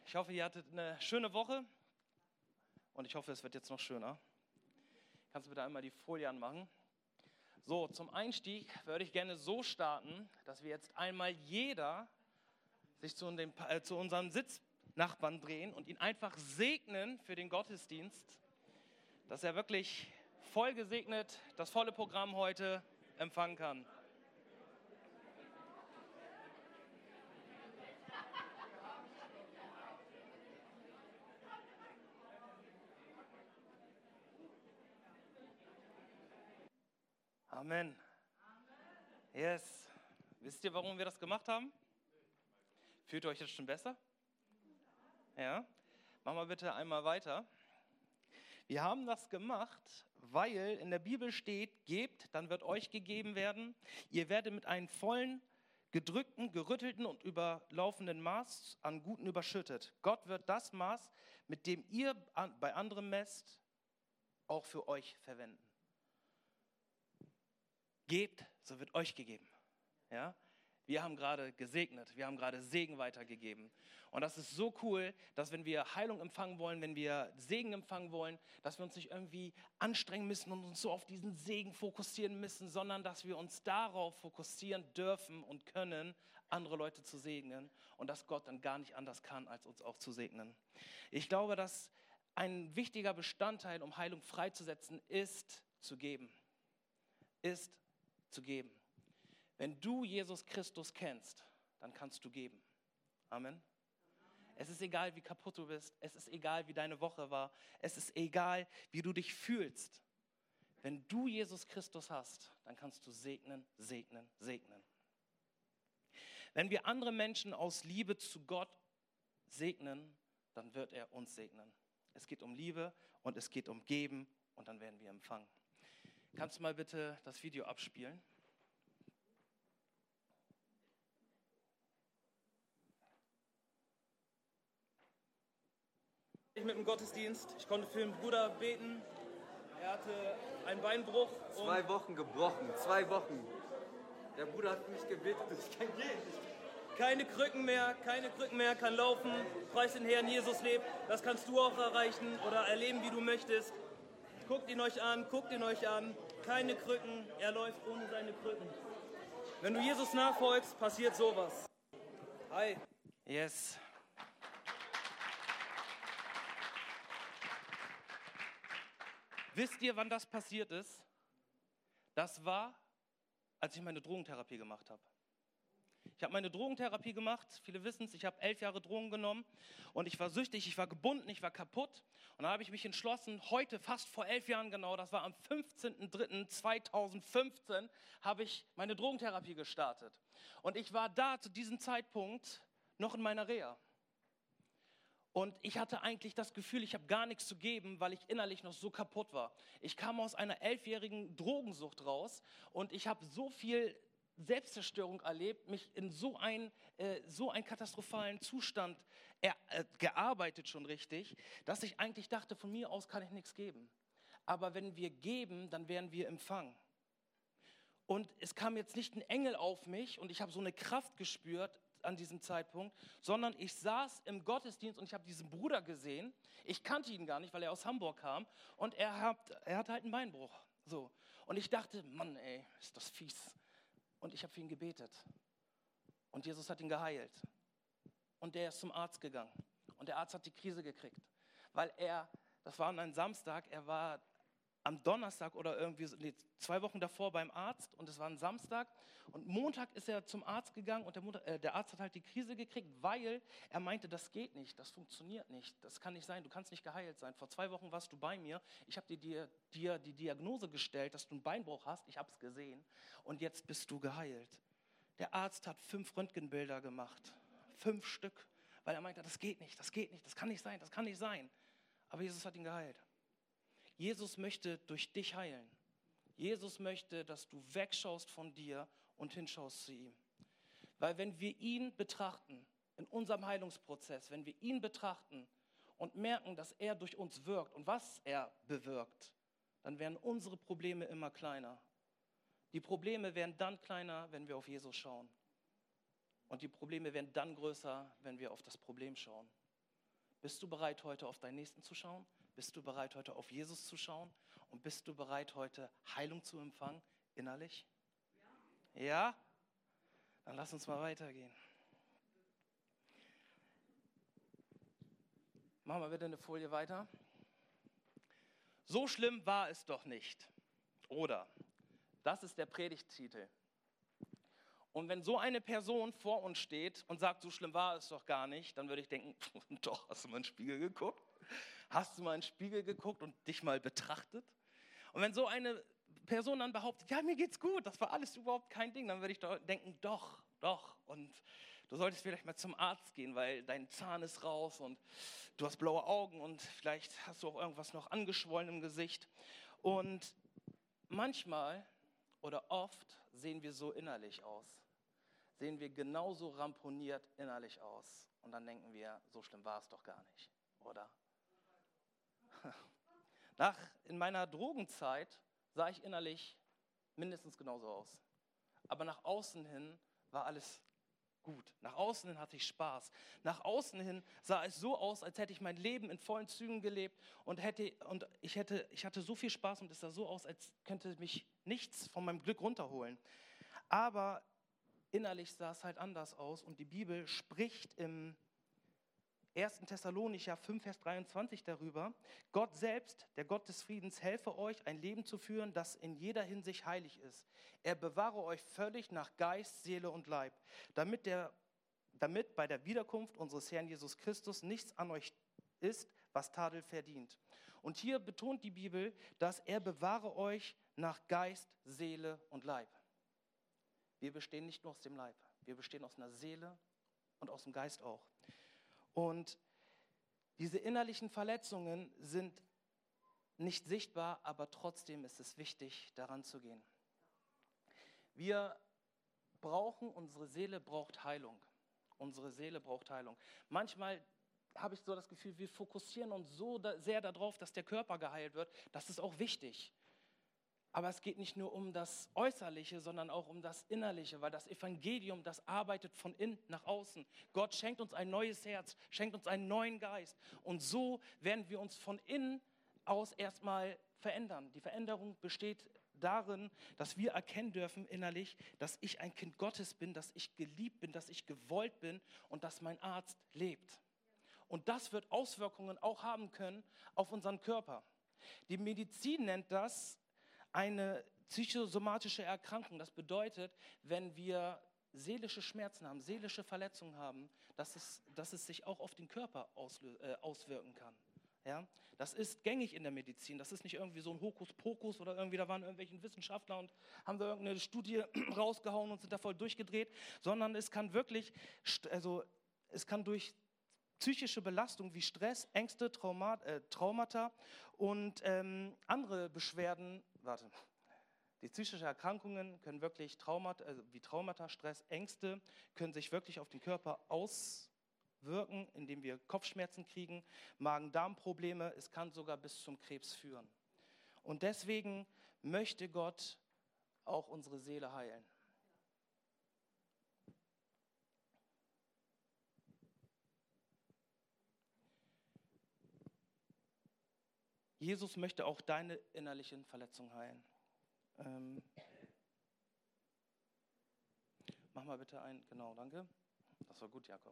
Ich hoffe, ihr hattet eine schöne Woche und ich hoffe, es wird jetzt noch schöner. Kannst du bitte einmal die Folie anmachen? So, zum Einstieg würde ich gerne so starten, dass wir jetzt einmal jeder sich zu unserem Sitznachbarn drehen und ihn einfach segnen für den Gottesdienst, dass er wirklich voll gesegnet das volle Programm heute empfangen kann. Amen. Yes. Wisst ihr, warum wir das gemacht haben? Fühlt ihr euch jetzt schon besser? Ja. Machen wir bitte einmal weiter. Wir haben das gemacht, weil in der Bibel steht, gebt, dann wird euch gegeben werden. Ihr werdet mit einem vollen, gedrückten, gerüttelten und überlaufenden Maß an Guten überschüttet. Gott wird das Maß, mit dem ihr bei anderen messt, auch für euch verwenden. Gebt, so wird euch gegeben. Ja? Wir haben gerade gesegnet, wir haben gerade Segen weitergegeben. Und das ist so cool, dass wenn wir Heilung empfangen wollen, wenn wir Segen empfangen wollen, dass wir uns nicht irgendwie anstrengen müssen und uns so auf diesen Segen fokussieren müssen, sondern dass wir uns darauf fokussieren dürfen und können, andere Leute zu segnen und dass Gott dann gar nicht anders kann, als uns auch zu segnen. Ich glaube, dass ein wichtiger Bestandteil, um Heilung freizusetzen, ist zu geben. Ist zu geben. Wenn du Jesus Christus kennst, dann kannst du geben. Amen. Es ist egal, wie kaputt du bist. Es ist egal, wie deine Woche war. Es ist egal, wie du dich fühlst. Wenn du Jesus Christus hast, dann kannst du segnen, segnen, segnen. Wenn wir andere Menschen aus Liebe zu Gott segnen, dann wird er uns segnen. Es geht um Liebe und es geht um Geben und dann werden wir empfangen. Kannst du mal bitte das Video abspielen? Ich mit dem Gottesdienst, ich konnte für den Bruder beten. Er hatte einen Beinbruch. 2 Wochen gebrochen, 2 Wochen. Der Bruder hat für mich gebetet, ich kann gehen. Keine Krücken mehr, kann laufen. Preis den Herrn, Jesus lebt. Das kannst du auch erreichen oder erleben, wie du möchtest. Guckt ihn euch an. Keine Krücken, er läuft ohne seine Krücken. Wenn du Jesus nachfolgst, passiert sowas. Hi. Yes. Wisst ihr, wann das passiert ist? Das war, als ich meine Drogentherapie gemacht habe. Ich habe meine Drogentherapie gemacht, viele wissen es, ich habe 11 Jahre Drogen genommen und ich war süchtig, ich war gebunden, ich war kaputt. Und da habe ich mich entschlossen, heute, fast vor 11 Jahren genau, das war am 15.03.2015, habe ich meine Drogentherapie gestartet. Und ich war da zu diesem Zeitpunkt noch in meiner Reha. Und ich hatte eigentlich das Gefühl, ich habe gar nichts zu geben, weil ich innerlich noch so kaputt war. Ich kam aus einer 11-jährigen Drogensucht raus und ich habe so viel Selbstzerstörung erlebt, mich in so einen katastrophalen Zustand gearbeitet schon richtig, dass ich eigentlich dachte, von mir aus kann ich nichts geben. Aber wenn wir geben, dann werden wir empfangen. Und es kam jetzt nicht ein Engel auf mich und ich habe so eine Kraft gespürt an diesem Zeitpunkt, sondern ich saß im Gottesdienst und ich habe diesen Bruder gesehen. Ich kannte ihn gar nicht, weil er aus Hamburg kam und er hatte halt einen Beinbruch. So. Und ich dachte, Mann ey, ist das fies. Und ich habe für ihn gebetet. Und Jesus hat ihn geheilt. Und der ist zum Arzt gegangen. Und der Arzt hat die Krise gekriegt. Weil das war an einem Samstag, er war am Donnerstag oder irgendwie 2 Wochen davor beim Arzt und es war ein Samstag und Montag ist er zum Arzt gegangen und der Arzt hat halt die Krise gekriegt, weil er meinte, das geht nicht, das funktioniert nicht, das kann nicht sein, du kannst nicht geheilt sein. Vor 2 Wochen warst du bei mir, ich habe dir die Diagnose gestellt, dass du einen Beinbruch hast, ich habe es gesehen und jetzt bist du geheilt. Der Arzt hat 5 Röntgenbilder gemacht, 5 Stück, weil er meinte, das geht nicht, das kann nicht sein. Aber Jesus hat ihn geheilt. Jesus möchte durch dich heilen. Jesus möchte, dass du wegschaust von dir und hinschaust zu ihm. Weil wenn wir ihn betrachten, in unserem Heilungsprozess, wenn wir ihn betrachten und merken, dass er durch uns wirkt und was er bewirkt, dann werden unsere Probleme immer kleiner. Die Probleme werden dann kleiner, wenn wir auf Jesus schauen. Und die Probleme werden dann größer, wenn wir auf das Problem schauen. Bist du bereit, heute auf deinen Nächsten zu schauen? Bist du bereit, heute auf Jesus zu schauen? Und bist du bereit, heute Heilung zu empfangen, innerlich? Ja? Dann lass uns mal weitergehen. Machen wir bitte eine Folie weiter. So schlimm war es doch nicht. Oder, das ist der Predigttitel. Und wenn so eine Person vor uns steht und sagt, so schlimm war es doch gar nicht, dann würde ich denken, doch, hast du mal in den Spiegel geguckt? Hast du mal in den Spiegel geguckt und dich mal betrachtet? Und wenn so eine Person dann behauptet, ja, mir geht's gut, das war alles überhaupt kein Ding, dann würde ich denken, doch. Und du solltest vielleicht mal zum Arzt gehen, weil dein Zahn ist raus und du hast blaue Augen und vielleicht hast du auch irgendwas noch angeschwollen im Gesicht. Und manchmal oder oft sehen wir so innerlich aus. Sehen wir genauso ramponiert innerlich aus. Und dann denken wir, so schlimm war es doch gar nicht, oder? In meiner Drogenzeit sah ich innerlich mindestens genauso aus. Aber nach außen hin war alles gut. Nach außen hin hatte ich Spaß. Nach außen hin sah es so aus, als hätte ich mein Leben in vollen Zügen gelebt und ich hatte so viel Spaß und es sah so aus, als könnte mich nichts von meinem Glück runterholen. Aber innerlich sah es halt anders aus und die Bibel spricht im 1. Thessalonicher 5, Vers 23 darüber: Gott selbst, der Gott des Friedens, helfe euch, ein Leben zu führen, das in jeder Hinsicht heilig ist. Er bewahre euch völlig nach Geist, Seele und Leib, damit bei der Wiederkunft unseres Herrn Jesus Christus nichts an euch ist, was Tadel verdient. Und hier betont die Bibel, dass er bewahre euch nach Geist, Seele und Leib. Wir bestehen nicht nur aus dem Leib, wir bestehen aus einer Seele und aus dem Geist auch. Und diese innerlichen Verletzungen sind nicht sichtbar, aber trotzdem ist es wichtig, daran zu gehen. Unsere Seele braucht Heilung. Unsere Seele braucht Heilung. Manchmal habe ich so das Gefühl, wir fokussieren uns so sehr darauf, dass der Körper geheilt wird. Das ist auch wichtig. Aber es geht nicht nur um das Äußerliche, sondern auch um das Innerliche, weil das Evangelium, das arbeitet von innen nach außen. Gott schenkt uns ein neues Herz, schenkt uns einen neuen Geist. Und so werden wir uns von innen aus erstmal verändern. Die Veränderung besteht darin, dass wir erkennen dürfen innerlich, dass ich ein Kind Gottes bin, dass ich geliebt bin, dass ich gewollt bin und dass mein Arzt lebt. Und das wird Auswirkungen auch haben können auf unseren Körper. Die Medizin nennt das eine psychosomatische Erkrankung. Das bedeutet, wenn wir seelische Schmerzen haben, seelische Verletzungen haben, dass es sich auch auf den Körper auswirken kann. Ja? Das ist gängig in der Medizin. Das ist nicht irgendwie so ein Hokuspokus oder irgendwie, da waren irgendwelche Wissenschaftler und haben da irgendeine Studie rausgehauen und sind da voll durchgedreht, sondern es kann wirklich, es kann durch psychische Belastung wie Stress, Ängste, Traumata und andere Beschwerden, die psychischen Erkrankungen können wirklich wie Traumata, Stress, Ängste, können sich wirklich auf den Körper auswirken, indem wir Kopfschmerzen kriegen, Magen-Darm-Probleme, es kann sogar bis zum Krebs führen. Und deswegen möchte Gott auch unsere Seele heilen. Jesus möchte auch deine innerlichen Verletzungen heilen. Mach mal bitte genau, danke. Das war gut, Jakob.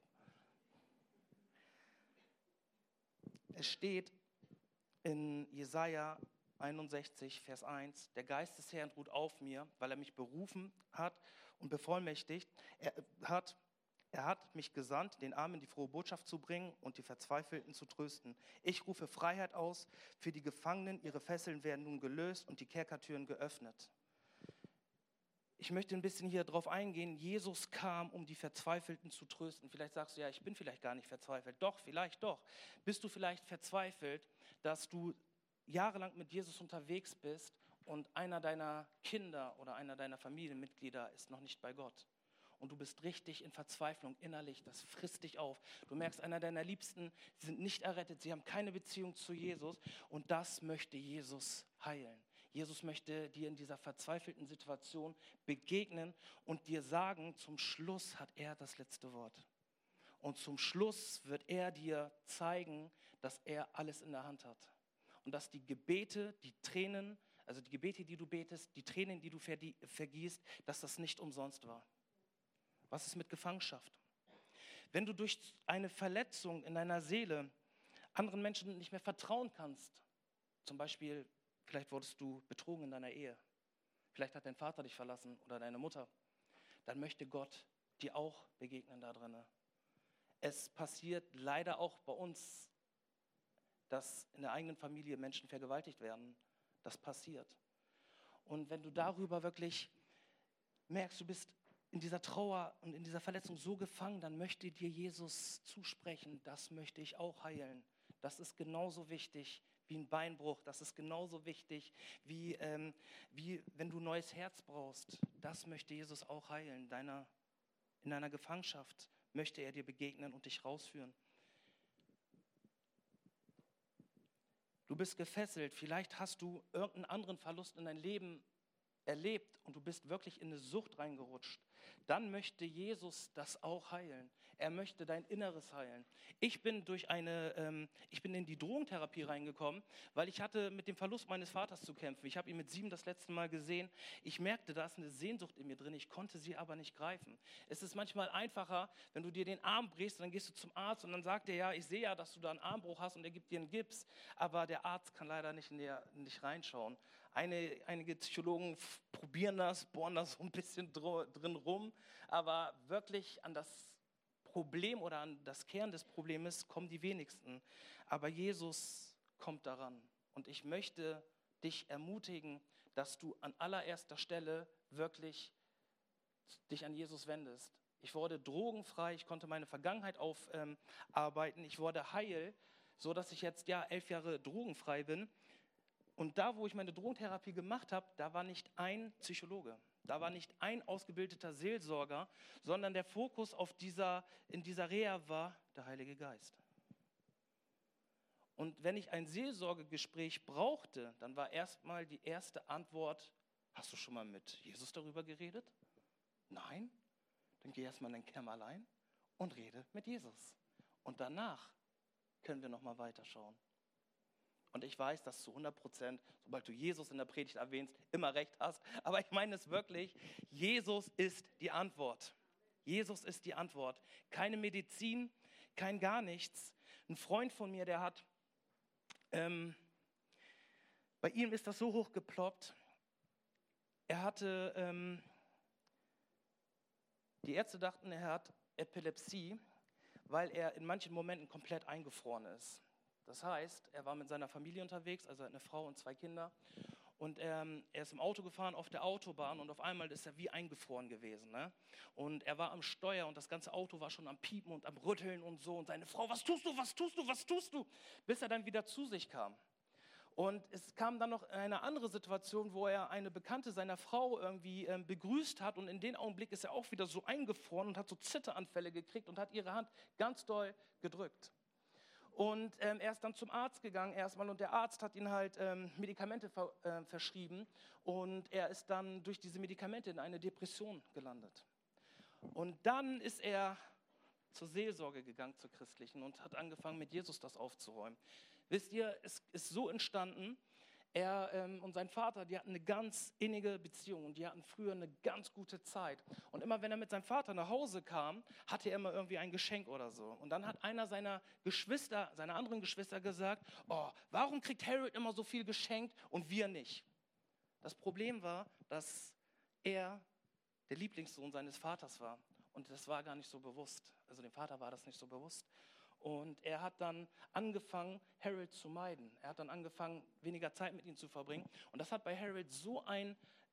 Es steht in Jesaja 61, Vers 1, der Geist des Herrn ruht auf mir, weil er mich berufen hat und bevollmächtigt. Er hat mich gesandt, den Armen die frohe Botschaft zu bringen und die Verzweifelten zu trösten. Ich rufe Freiheit aus für die Gefangenen, ihre Fesseln werden nun gelöst und die Kerkertüren geöffnet. Ich möchte ein bisschen hier drauf eingehen, Jesus kam, um die Verzweifelten zu trösten. Vielleicht sagst du, ja, ich bin vielleicht gar nicht verzweifelt. Doch, vielleicht doch. Bist du vielleicht verzweifelt, dass du jahrelang mit Jesus unterwegs bist und einer deiner Kinder oder einer deiner Familienmitglieder ist noch nicht bei Gott? Und du bist richtig in Verzweiflung innerlich, das frisst dich auf. Du merkst, einer deiner Liebsten sind nicht errettet, sie haben keine Beziehung zu Jesus und das möchte Jesus heilen. Jesus möchte dir in dieser verzweifelten Situation begegnen und dir sagen, zum Schluss hat er das letzte Wort. Und zum Schluss wird er dir zeigen, dass er alles in der Hand hat. Und dass die Gebete, die Tränen, also die Gebete, die du betest, die Tränen, die du vergießt, dass das nicht umsonst war. Was ist mit Gefangenschaft? Wenn du durch eine Verletzung in deiner Seele anderen Menschen nicht mehr vertrauen kannst, zum Beispiel, vielleicht wurdest du betrogen in deiner Ehe, vielleicht hat dein Vater dich verlassen oder deine Mutter, dann möchte Gott dir auch begegnen da drin. Es passiert leider auch bei uns, dass in der eigenen Familie Menschen vergewaltigt werden. Das passiert. Und wenn du darüber wirklich merkst, du bist in dieser Trauer und in dieser Verletzung so gefangen, dann möchte dir Jesus zusprechen, das möchte ich auch heilen. Das ist genauso wichtig wie ein Beinbruch. Das ist genauso wichtig wie wenn du ein neues Herz brauchst. Das möchte Jesus auch heilen. In deiner Gefangenschaft möchte er dir begegnen und dich rausführen. Du bist gefesselt, vielleicht hast du irgendeinen anderen Verlust in dein Leben erlebt und du bist wirklich in eine Sucht reingerutscht. Dann möchte Jesus das auch heilen. Er möchte dein Inneres heilen. Ich bin in die Drogentherapie reingekommen, weil ich hatte mit dem Verlust meines Vaters zu kämpfen. Ich habe ihn mit 7 das letzte Mal gesehen. Ich merkte, da ist eine Sehnsucht in mir drin. Ich konnte sie aber nicht greifen. Es ist manchmal einfacher, wenn du dir den Arm brichst, dann gehst du zum Arzt und dann sagt er, ja, ich sehe ja, dass du da einen Armbruch hast und er gibt dir einen Gips. Aber der Arzt kann leider nicht in dich reinschauen. Einige Psychologen probieren das, bohren da so ein bisschen drin rum, aber wirklich an das Problem oder an das Kern des Problems kommen die wenigsten. Aber Jesus kommt daran. Und ich möchte dich ermutigen, dass du an allererster Stelle wirklich dich an Jesus wendest. Ich wurde drogenfrei, ich konnte meine Vergangenheit aufarbeiten, ich wurde heil, so dass ich jetzt 11 Jahre drogenfrei bin. Und da, wo ich meine Drogentherapie gemacht habe, da war nicht ein Psychologe, da war nicht ein ausgebildeter Seelsorger, sondern der Fokus in dieser Reha war der Heilige Geist. Und wenn ich ein Seelsorgegespräch brauchte, dann war erstmal die erste Antwort, hast du schon mal mit Jesus darüber geredet? Nein? Dann geh erstmal in dein Kämmerlein und rede mit Jesus. Und danach können wir nochmal weiterschauen. Und ich weiß, dass zu 100%, sobald du Jesus in der Predigt erwähnst, immer recht hast. Aber ich meine es wirklich, Jesus ist die Antwort. Jesus ist die Antwort. Keine Medizin, kein gar nichts. Ein Freund von mir, der hat, bei ihm ist das so hochgeploppt, er hatte, die Ärzte dachten, er hat Epilepsie, weil er in manchen Momenten komplett eingefroren ist. Das heißt, er war mit seiner Familie unterwegs, also er hat eine Frau und 2 Kinder. Und er ist im Auto gefahren auf der Autobahn und auf einmal ist er wie eingefroren gewesen. Ne? Und er war am Steuer und das ganze Auto war schon am Piepen und am Rütteln und so. Und seine Frau, was tust du, was tust du, was tust du? Bis er dann wieder zu sich kam. Und es kam dann noch eine andere Situation, wo er eine Bekannte seiner Frau irgendwie begrüßt hat. Und in dem Augenblick ist er auch wieder so eingefroren und hat so Zitteranfälle gekriegt und hat ihre Hand ganz doll gedrückt. Und er ist dann zum Arzt gegangen erstmal und der Arzt hat ihm halt Medikamente verschrieben und er ist dann durch diese Medikamente in eine Depression gelandet. Und dann ist er zur Seelsorge gegangen, zur christlichen, und hat angefangen, mit Jesus das aufzuräumen. Wisst ihr, es ist so entstanden, er und sein Vater, die hatten eine ganz innige Beziehung und die hatten früher eine ganz gute Zeit. Und immer wenn er mit seinem Vater nach Hause kam, hatte er immer irgendwie ein Geschenk oder so. Und dann hat einer seiner anderen Geschwister gesagt, oh, warum kriegt Harold immer so viel geschenkt und wir nicht? Das Problem war, dass er der Lieblingssohn seines Vaters war. Und das war gar nicht so bewusst. Also dem Vater war das nicht so bewusst. Und er hat dann angefangen, Harold zu meiden. Er hat dann angefangen, weniger Zeit mit ihm zu verbringen. Und das hat bei Harold so ein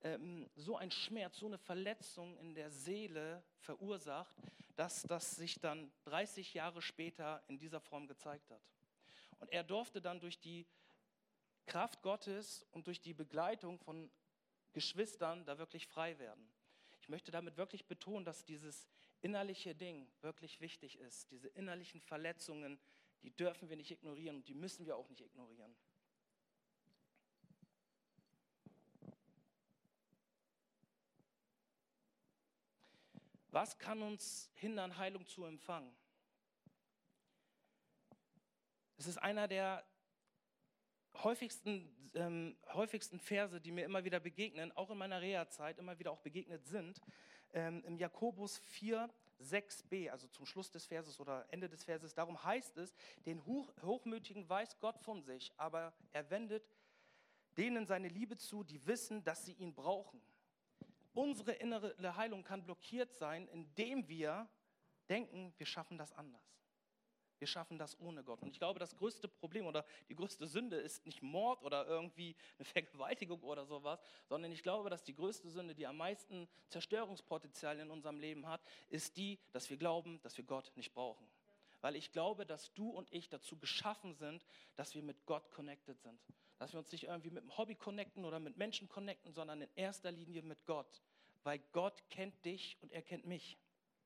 Schmerz, so eine Verletzung in der Seele verursacht, dass das sich dann 30 Jahre später in dieser Form gezeigt hat. Und er durfte dann durch die Kraft Gottes und durch die Begleitung von Geschwistern da wirklich frei werden. Ich möchte damit wirklich betonen, dass dieses innerliche Ding wirklich wichtig ist. Diese innerlichen Verletzungen, die dürfen wir nicht ignorieren und die müssen wir auch nicht ignorieren. Was kann uns hindern, Heilung zu empfangen? Es ist einer der häufigsten Verse, die mir immer wieder begegnen, auch in meiner Reha-Zeit immer wieder auch begegnet sind. Im Jakobus 4, 6b, also zum Schluss des Verses oder Ende des Verses, darum heißt es, den Hochmütigen weist Gott von sich, aber er wendet denen seine Liebe zu, die wissen, dass sie ihn brauchen. Unsere innere Heilung kann blockiert sein, indem wir denken, wir schaffen das anders. Wir schaffen das ohne Gott. Und ich glaube, das größte Problem oder die größte Sünde ist nicht Mord oder irgendwie eine Vergewaltigung oder sowas, sondern ich glaube, dass die größte Sünde, die am meisten Zerstörungspotenzial in unserem Leben hat, ist die, dass wir glauben, dass wir Gott nicht brauchen. Weil ich glaube, dass du und ich dazu geschaffen sind, dass wir mit Gott connected sind. Dass wir uns nicht irgendwie mit dem Hobby connecten oder mit Menschen connecten, sondern in erster Linie mit Gott. Weil Gott kennt dich und er kennt mich.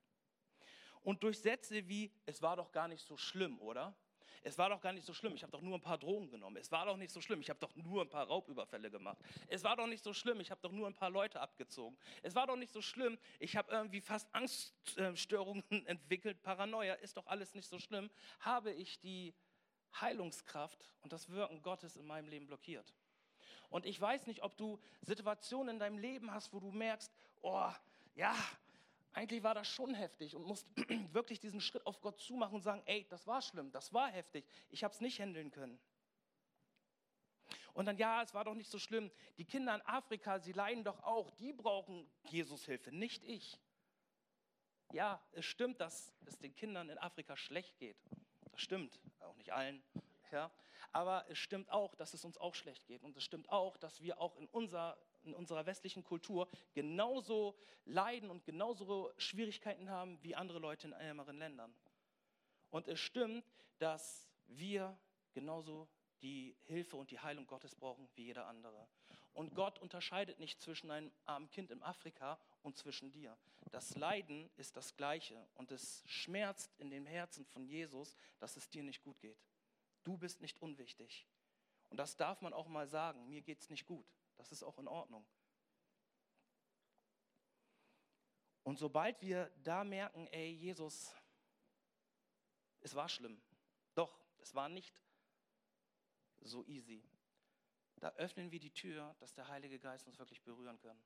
Und durch Sätze wie, es war doch gar nicht so schlimm, oder? Es war doch gar nicht so schlimm, ich habe doch nur ein paar Drogen genommen. Es war doch nicht so schlimm, ich habe doch nur ein paar Raubüberfälle gemacht. Es war doch nicht so schlimm, ich habe doch nur ein paar Leute abgezogen. Es war doch nicht so schlimm, ich habe irgendwie fast Angststörungen entwickelt, Paranoia, ist doch alles nicht so schlimm. Habe ich die Heilungskraft und das Wirken Gottes in meinem Leben blockiert. Und ich weiß nicht, ob du Situationen in deinem Leben hast, wo du merkst, oh, ja, eigentlich war das schon heftig und musst wirklich diesen Schritt auf Gott zumachen und sagen, ey, das war schlimm, das war heftig, ich habe es nicht handeln können. Und dann, ja, es war doch nicht so schlimm, die Kinder in Afrika, sie leiden doch auch, die brauchen Jesus Hilfe, nicht ich. Ja, es stimmt, dass es den Kindern in Afrika schlecht geht. Das stimmt, auch nicht allen, ja. Aber es stimmt auch, dass es uns auch schlecht geht. Und es stimmt auch, dass wir auch in unserer westlichen Kultur genauso leiden und genauso Schwierigkeiten haben wie andere Leute in ärmeren Ländern. Und es stimmt, dass wir genauso die Hilfe und die Heilung Gottes brauchen wie jeder andere. Und Gott unterscheidet nicht zwischen einem armen Kind in Afrika und zwischen dir. Das Leiden ist das Gleiche und es schmerzt in dem Herzen von Jesus, dass es dir nicht gut geht. Du bist nicht unwichtig. Und das darf man auch mal sagen, mir geht es nicht gut. Das ist auch in Ordnung. Und sobald wir da merken, ey, Jesus, es war schlimm. Doch, es war nicht so easy. Da öffnen wir die Tür, dass der Heilige Geist uns wirklich berühren kann.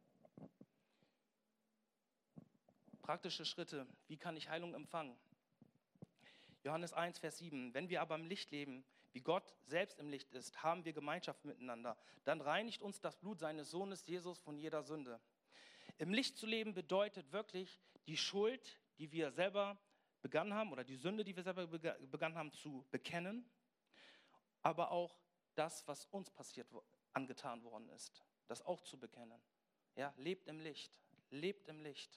Praktische Schritte, wie kann ich Heilung empfangen? Johannes 1, Vers 7. Wenn wir aber im Licht leben, wie Gott selbst im Licht ist, haben wir Gemeinschaft miteinander. Dann reinigt uns das Blut seines Sohnes Jesus von jeder Sünde. Im Licht zu leben bedeutet wirklich, die Schuld, die wir selber begangen haben, oder die Sünde, die wir selber begangen haben, zu bekennen, aber auch das, was uns angetan worden ist, das auch zu bekennen. Ja, lebt im Licht, lebt im Licht.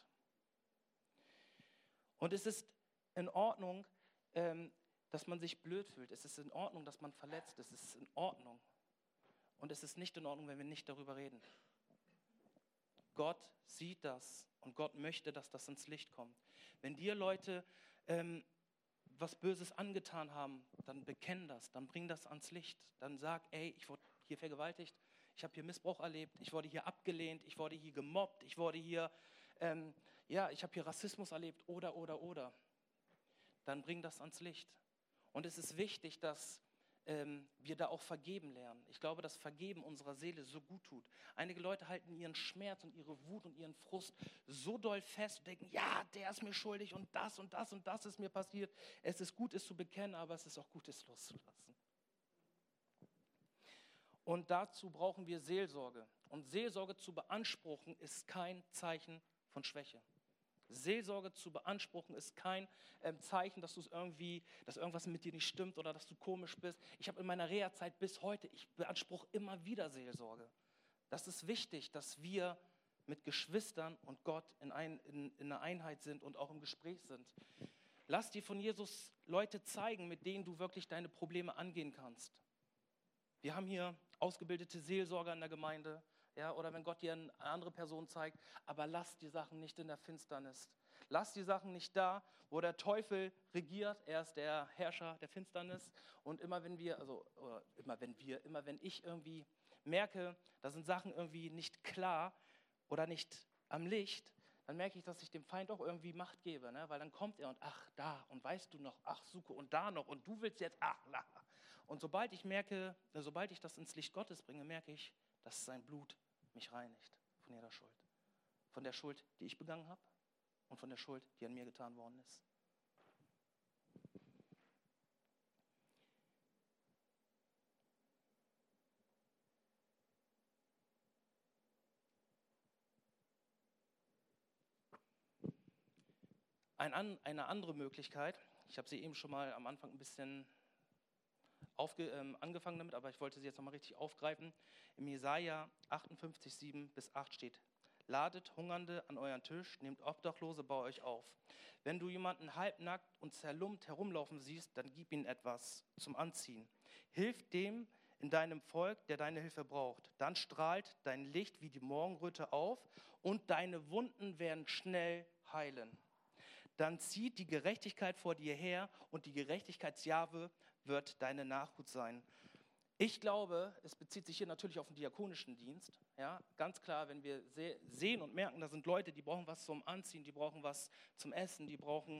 Und es ist in Ordnung, dass man sich blöd fühlt. Es ist in Ordnung, dass man verletzt ist. Es ist in Ordnung. Und es ist nicht in Ordnung, wenn wir nicht darüber reden. Gott sieht das und Gott möchte, dass das ins Licht kommt. Wenn dir Leute was Böses angetan haben, dann bekenn das, dann bring das ans Licht. Dann sag, ey, ich wurde hier vergewaltigt, ich habe hier Missbrauch erlebt, ich wurde hier abgelehnt, ich wurde hier gemobbt, ich wurde hier, ich habe hier Rassismus erlebt oder. Dann bring das ans Licht. Und es ist wichtig, dass wir da auch vergeben lernen. Ich glaube, dass Vergeben unserer Seele so gut tut. Einige Leute halten ihren Schmerz und ihre Wut und ihren Frust so doll fest und denken, ja, der ist mir schuldig und das und das und das ist mir passiert. Es ist gut, es zu bekennen, aber es ist auch gut, es loszulassen. Und dazu brauchen wir Seelsorge. Und Seelsorge zu beanspruchen, ist kein Zeichen von Schwäche. Seelsorge zu beanspruchen ist kein Zeichen, dass irgendwas mit dir nicht stimmt oder dass du komisch bist. Ich habe in meiner Reha-Zeit bis heute, ich beanspruche immer wieder Seelsorge. Das ist wichtig, dass wir mit Geschwistern und Gott in einer Einheit sind und auch im Gespräch sind. Lass dir von Jesus Leute zeigen, mit denen du wirklich deine Probleme angehen kannst. Wir haben hier ausgebildete Seelsorger in der Gemeinde. Ja, oder wenn Gott dir eine andere Person zeigt, aber lass die Sachen nicht in der Finsternis. Lass die Sachen nicht da, wo der Teufel regiert. Er ist der Herrscher der Finsternis. Und immer wenn ich irgendwie merke, da sind Sachen irgendwie nicht klar oder nicht am Licht, dann merke ich, dass ich dem Feind auch irgendwie Macht gebe, ne? Weil dann kommt er und ach, da und weißt du noch, ach, Suche und da noch und du willst jetzt, ach, na. Und sobald ich das ins Licht Gottes bringe, merke ich, dass sein Blut mich reinigt von jeder Schuld. Von der Schuld, die ich begangen habe und von der Schuld, die an mir getan worden ist. Eine andere Möglichkeit, ich habe sie eben schon mal am Anfang ein bisschen angefangen damit, aber ich wollte sie jetzt nochmal richtig aufgreifen. Im Jesaja 58, 7-8 steht: Ladet Hungernde an euren Tisch, nehmt Obdachlose bei euch auf. Wenn du jemanden halbnackt und zerlumpt herumlaufen siehst, dann gib ihm etwas zum Anziehen. Hilf dem in deinem Volk, der deine Hilfe braucht. Dann strahlt dein Licht wie die Morgenröte auf und deine Wunden werden schnell heilen. Dann zieht die Gerechtigkeit vor dir her und die Gerechtigkeitsjahwe wird deine Nachhut sein. Ich glaube, es bezieht sich hier natürlich auf den diakonischen Dienst. Ja, ganz klar, wenn wir sehen und merken, da sind Leute, die brauchen was zum Anziehen, die brauchen was zum Essen, die brauchen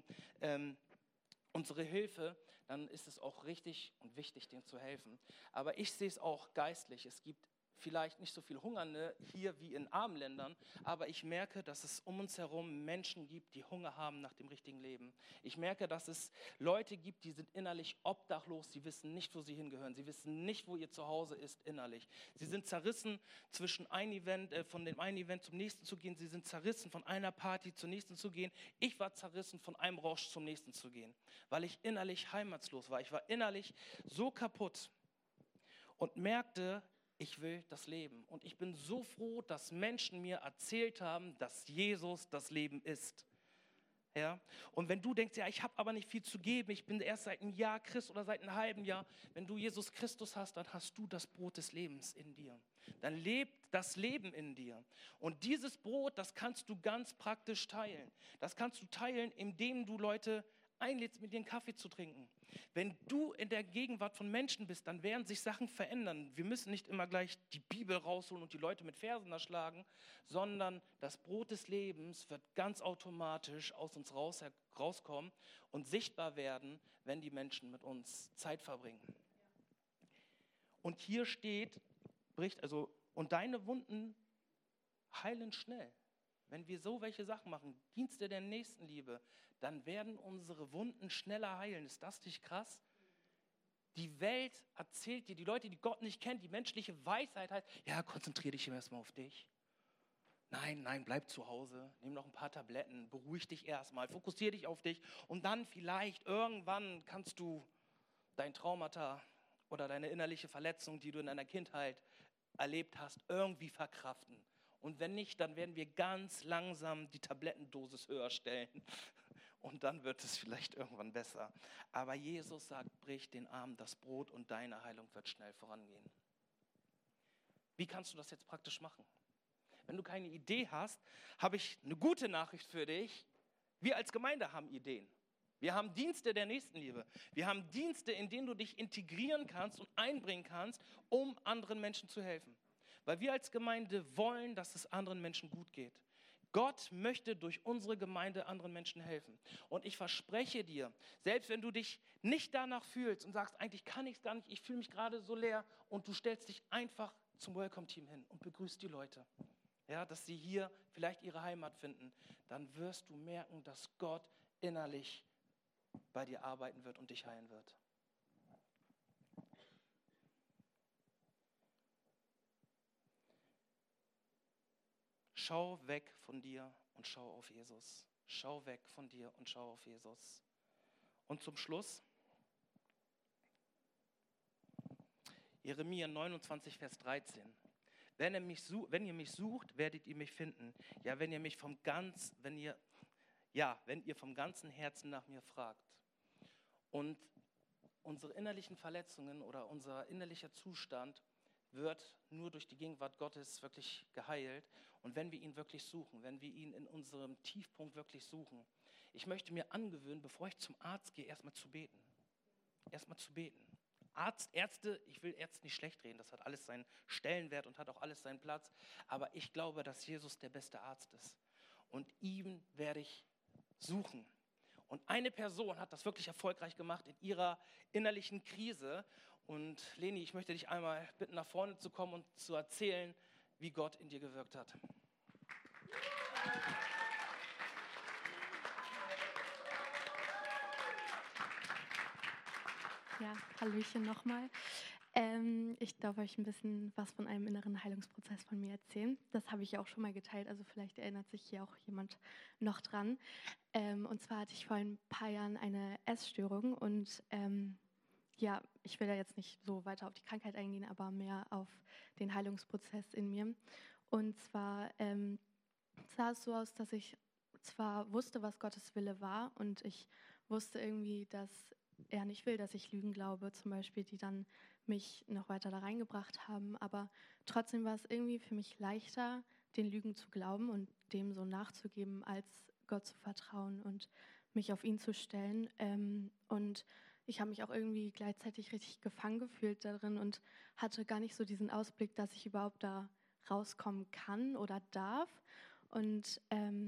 unsere Hilfe, dann ist es auch richtig und wichtig, denen zu helfen. Aber ich sehe es auch geistlich. Es gibt vielleicht nicht so viel Hungernde hier wie in armen Ländern, aber ich merke, dass es um uns herum Menschen gibt, die Hunger haben nach dem richtigen Leben. Ich merke, dass es Leute gibt, die sind innerlich obdachlos, sie wissen nicht, wo sie hingehören, sie wissen nicht, wo ihr Zuhause ist innerlich. Sie sind zerrissen zwischen von dem einen Event zum nächsten zu gehen, sie sind zerrissen von einer Party zur nächsten zu gehen. Ich war zerrissen von einem Rausch zum nächsten zu gehen, weil ich innerlich heimatslos war. Ich war innerlich so kaputt und merkte, ich will das Leben. Und ich bin so froh, dass Menschen mir erzählt haben, dass Jesus das Leben ist. Ja? Und wenn du denkst, ja, ich habe aber nicht viel zu geben, ich bin erst seit einem Jahr Christ oder seit einem halben Jahr, wenn du Jesus Christus hast, dann hast du das Brot des Lebens in dir. Dann lebt das Leben in dir. Und dieses Brot, das kannst du ganz praktisch teilen. Das kannst du teilen, indem du Leute einlädst, mit dir einen Kaffee zu trinken. Wenn du in der Gegenwart von Menschen bist, dann werden sich Sachen verändern. Wir müssen nicht immer gleich die Bibel rausholen und die Leute mit Versen erschlagen, sondern das Brot des Lebens wird ganz automatisch aus uns rauskommen und sichtbar werden, wenn die Menschen mit uns Zeit verbringen. Und hier steht, und deine Wunden heilen schnell. Wenn wir so welche Sachen machen, Dienste der Nächstenliebe, dann werden unsere Wunden schneller heilen. Ist das nicht krass? Die Welt erzählt dir, die Leute, die Gott nicht kennt, die menschliche Weisheit heißt, ja, konzentriere dich erstmal auf dich. Nein, bleib zu Hause, nimm noch ein paar Tabletten, beruhig dich erstmal, fokussiere dich auf dich und dann vielleicht irgendwann kannst du dein Traumata oder deine innerliche Verletzung, die du in deiner Kindheit erlebt hast, irgendwie verkraften. Und wenn nicht, dann werden wir ganz langsam die Tablettendosis höher stellen. Und dann wird es vielleicht irgendwann besser. Aber Jesus sagt, brich den Armen das Brot und deine Heilung wird schnell vorangehen. Wie kannst du das jetzt praktisch machen? Wenn du keine Idee hast, habe ich eine gute Nachricht für dich. Wir als Gemeinde haben Ideen. Wir haben Dienste der Nächstenliebe. Wir haben Dienste, in denen du dich integrieren kannst und einbringen kannst, um anderen Menschen zu helfen. Weil wir als Gemeinde wollen, dass es anderen Menschen gut geht. Gott möchte durch unsere Gemeinde anderen Menschen helfen. Und ich verspreche dir, selbst wenn du dich nicht danach fühlst und sagst, eigentlich kann ich es gar nicht, ich fühle mich gerade so leer und du stellst dich einfach zum Welcome-Team hin und begrüßt die Leute, ja, dass sie hier vielleicht ihre Heimat finden, dann wirst du merken, dass Gott innerlich bei dir arbeiten wird und dich heilen wird. Schau weg von dir und schau auf Jesus. Schau weg von dir und schau auf Jesus. Und zum Schluss, Jeremia 29, Vers 13. Wenn ihr mich sucht, werdet ihr mich finden. Ja, wenn ihr vom ganzen Herzen nach mir fragt. Und unsere innerlichen Verletzungen oder unser innerlicher Zustand wird nur durch die Gegenwart Gottes wirklich geheilt. Und wenn wir ihn wirklich suchen, wenn wir ihn in unserem Tiefpunkt wirklich suchen. Ich möchte mir angewöhnen, bevor ich zum Arzt gehe, erstmal zu beten. Erstmal zu beten. Ärzte, ich will Ärzte nicht schlecht reden, das hat alles seinen Stellenwert und hat auch alles seinen Platz. Aber ich glaube, dass Jesus der beste Arzt ist. und ihn werde ich suchen. Und eine Person hat das wirklich erfolgreich gemacht in ihrer innerlichen Krise. Und Leni, ich möchte dich einmal bitten, nach vorne zu kommen und zu erzählen, wie Gott in dir gewirkt hat. Ja, Hallöchen nochmal. Ich darf euch ein bisschen was von einem inneren Heilungsprozess von mir erzählen. Das habe ich ja auch schon mal geteilt, also vielleicht erinnert sich hier auch jemand noch dran. Und zwar hatte ich vor ein paar Jahren eine Essstörung und ja, ich will da jetzt nicht so weiter auf die Krankheit eingehen, aber mehr auf den Heilungsprozess in mir. Und zwar sah es so aus, dass ich zwar wusste, was Gottes Wille war und ich wusste irgendwie, dass er nicht will, dass ich Lügen glaube, zum Beispiel, die dann mich noch weiter da reingebracht haben. Aber trotzdem war es irgendwie für mich leichter, den Lügen zu glauben und dem so nachzugeben, als Gott zu vertrauen und mich auf ihn zu stellen. Und ich habe mich auch irgendwie gleichzeitig richtig gefangen gefühlt darin und hatte gar nicht so diesen Ausblick, dass ich überhaupt da rauskommen kann oder darf. Und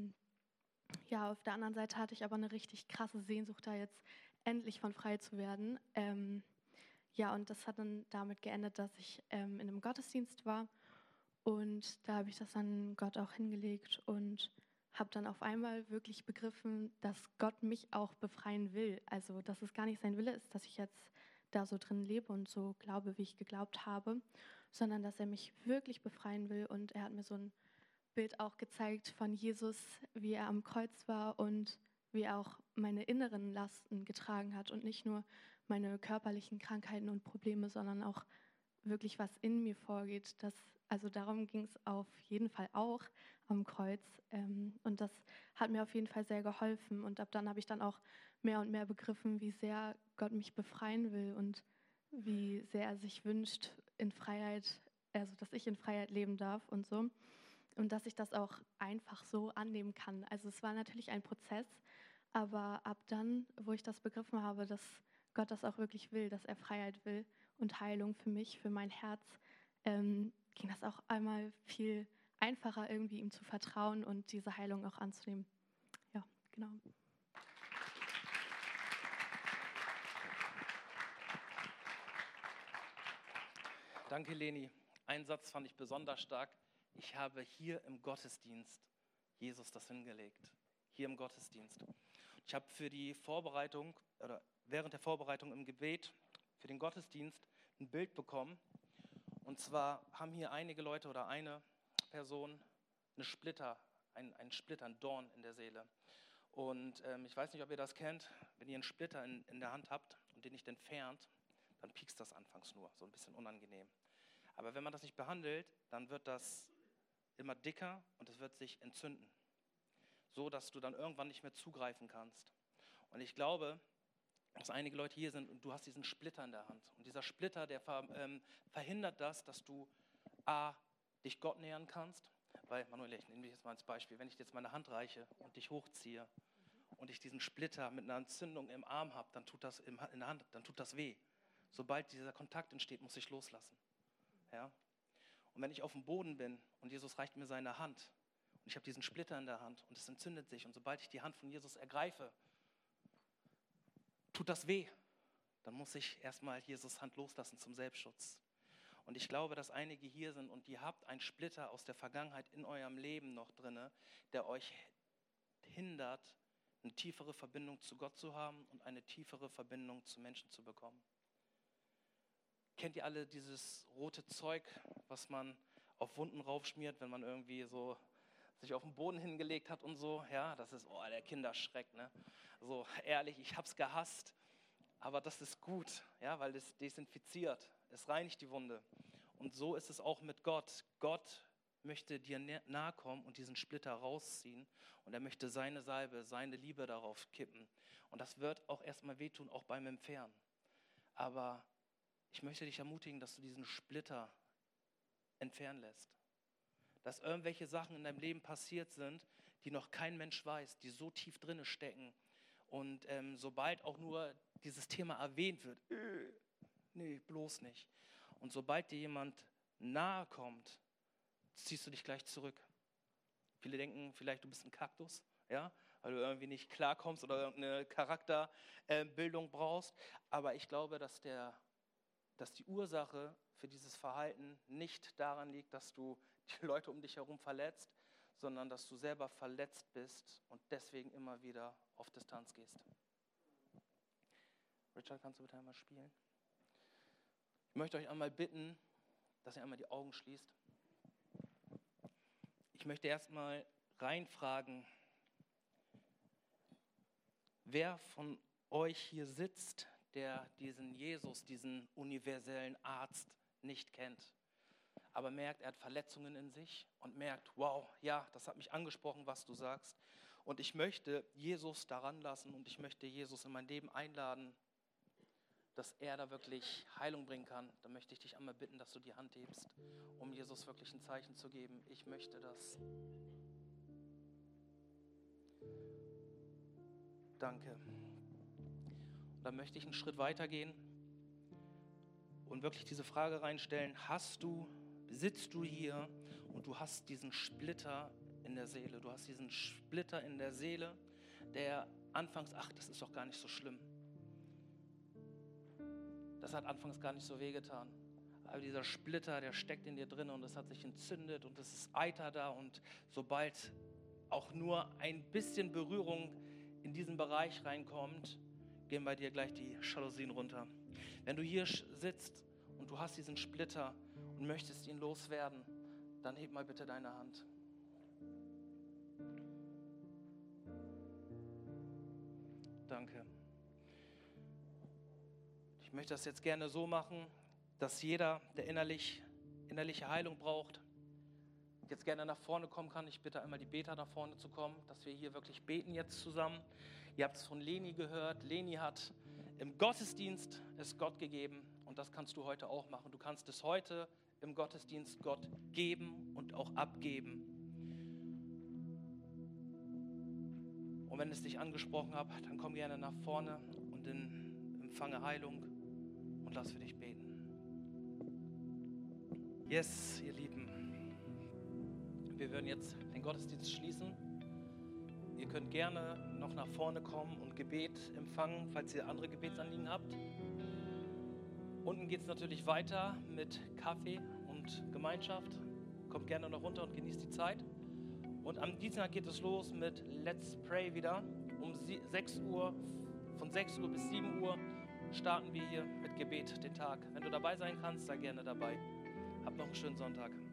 ja, auf der anderen Seite hatte ich aber eine richtig krasse Sehnsucht, da jetzt endlich von frei zu werden. Ja, und das hat dann damit geendet, dass ich in einem Gottesdienst war und da habe ich das dann Gott auch hingelegt und habe dann auf einmal wirklich begriffen, dass Gott mich auch befreien will. Also, dass es gar nicht sein Wille ist, dass ich jetzt da so drin lebe und so glaube, wie ich geglaubt habe, sondern dass er mich wirklich befreien will. Und er hat mir so ein Bild auch gezeigt von Jesus, wie er am Kreuz war und wie er auch meine inneren Lasten getragen hat und nicht nur meine körperlichen Krankheiten und Probleme, sondern auch wirklich, was in mir vorgeht. Also darum ging es auf jeden Fall auch am Kreuz. Und das hat mir auf jeden Fall sehr geholfen. Und ab dann habe ich dann auch mehr und mehr begriffen, wie sehr Gott mich befreien will und wie sehr er sich wünscht, in Freiheit, also dass ich in Freiheit leben darf und so. Und dass ich das auch einfach so annehmen kann. Also es war natürlich ein Prozess, aber ab dann, wo ich das begriffen habe, dass Gott das auch wirklich will, dass er Freiheit will und Heilung für mich, für mein Herz, ging das auch einmal viel einfacher, irgendwie ihm zu vertrauen und diese Heilung auch anzunehmen. Ja, genau. Danke, Leni. Einen Satz fand ich besonders stark. Ich habe hier im Gottesdienst Jesus das hingelegt. Hier im Gottesdienst. Ich habe für die Vorbereitung oder während der Vorbereitung im Gebet für den Gottesdienst ein Bild bekommen. Und zwar haben hier einige Leute oder eine Person einen Splitter, ein Dorn in der Seele. Und ich weiß nicht, ob ihr das kennt. Wenn ihr einen Splitter in der Hand habt und den nicht entfernt, dann piekst das anfangs nur, so ein bisschen unangenehm. Aber wenn man das nicht behandelt, dann wird das immer dicker und es wird sich entzünden. So, dass du dann irgendwann nicht mehr zugreifen kannst. Und ich glaube, dass einige Leute hier sind und du hast diesen Splitter in der Hand. Und dieser Splitter, der verhindert das, dass du A, dich Gott nähern kannst. Weil, Manuel, ich nehme dich jetzt mal als Beispiel, wenn ich dir jetzt meine Hand reiche und dich hochziehe und ich diesen Splitter mit einer Entzündung im Arm habe, dann tut das in der Hand, dann tut das weh. Sobald dieser Kontakt entsteht, muss ich loslassen. Ja? Und wenn ich auf dem Boden bin und Jesus reicht mir seine Hand und ich habe diesen Splitter in der Hand und es entzündet sich und sobald ich die Hand von Jesus ergreife, tut das weh. Dann muss ich erstmal Jesus Hand loslassen zum Selbstschutz. Und ich glaube, dass einige hier sind und ihr habt einen Splitter aus der Vergangenheit in eurem Leben noch drin, der euch hindert, eine tiefere Verbindung zu Gott zu haben und eine tiefere Verbindung zu Menschen zu bekommen. Kennt ihr alle dieses rote Zeug, was man auf Wunden raufschmiert, wenn man irgendwie so sich auf den Boden hingelegt hat und so? Ja, das ist der Kinderschreck, ne? So ehrlich, ich hab's gehasst, aber das ist gut, ja, weil es desinfiziert, es reinigt die Wunde. Und so ist es auch mit Gott. Gott möchte dir nahe kommen und diesen Splitter rausziehen und er möchte seine Salbe, seine Liebe darauf kippen. Und das wird auch erstmal wehtun, auch beim Entfernen. Aber ich möchte dich ermutigen, dass du diesen Splitter entfernen lässt. Dass irgendwelche Sachen in deinem Leben passiert sind, die noch kein Mensch weiß, die so tief drinne stecken. Und sobald auch nur dieses Thema erwähnt wird, nee, bloß nicht. Und sobald dir jemand nahe kommt, ziehst du dich gleich zurück. Viele denken vielleicht, du bist ein Kaktus, ja, weil du irgendwie nicht klarkommst oder irgendeine Charakterbildung brauchst. Aber ich glaube, dass die Ursache für dieses Verhalten nicht daran liegt, dass du die Leute um dich herum verletzt, sondern dass du selber verletzt bist und deswegen immer wieder auf Distanz gehst. Richard, kannst du bitte einmal spielen? Ich möchte euch einmal bitten, dass ihr einmal die Augen schließt. Ich möchte erstmal reinfragen, wer von euch hier sitzt, der diesen Jesus, diesen universellen Arzt nicht kennt, aber merkt, er hat Verletzungen in sich und merkt, wow, ja, das hat mich angesprochen, was du sagst. Und ich möchte Jesus daran lassen und ich möchte Jesus in mein Leben einladen, dass er da wirklich Heilung bringen kann. Dann möchte ich dich einmal bitten, dass du die Hand hebst, um Jesus wirklich ein Zeichen zu geben. Ich möchte das. Danke. Und dann möchte ich einen Schritt weitergehen und wirklich diese Frage reinstellen: sitzt du hier und du hast diesen Splitter in der Seele. Du hast diesen Splitter in der Seele, der anfangs, das ist doch gar nicht so schlimm. Das hat anfangs gar nicht so wehgetan. Aber dieser Splitter, der steckt in dir drin und es hat sich entzündet und es ist Eiter da. Und sobald auch nur ein bisschen Berührung in diesen Bereich reinkommt, gehen bei dir gleich die Jalousien runter. Wenn du hier sitzt und du hast diesen Splitter und möchtest ihn loswerden, dann heb mal bitte deine Hand. Danke. Ich möchte das jetzt gerne so machen, dass jeder, der innerliche Heilung braucht, jetzt gerne nach vorne kommen kann. Ich bitte einmal die Beter nach vorne zu kommen, dass wir hier wirklich beten jetzt zusammen. Ihr habt es von Leni gehört. Leni hat im Gottesdienst es Gott gegeben und das kannst du heute auch machen. Du kannst es heute im Gottesdienst Gott geben und auch abgeben. Und wenn es dich angesprochen hat, dann komm gerne nach vorne und empfange Heilung und lass für dich beten. Yes, ihr Lieben. Wir würden jetzt den Gottesdienst schließen. Ihr könnt gerne noch nach vorne kommen und Gebet empfangen, falls ihr andere Gebetsanliegen habt. Unten geht es natürlich weiter mit Kaffee und Gemeinschaft. Kommt gerne noch runter und genießt die Zeit. Und am Dienstag geht es los mit Let's Pray wieder. Um 6 Uhr, von 6 Uhr bis 7 Uhr starten wir hier mit Gebet den Tag. Wenn du dabei sein kannst, sei gerne dabei. Habt noch einen schönen Sonntag.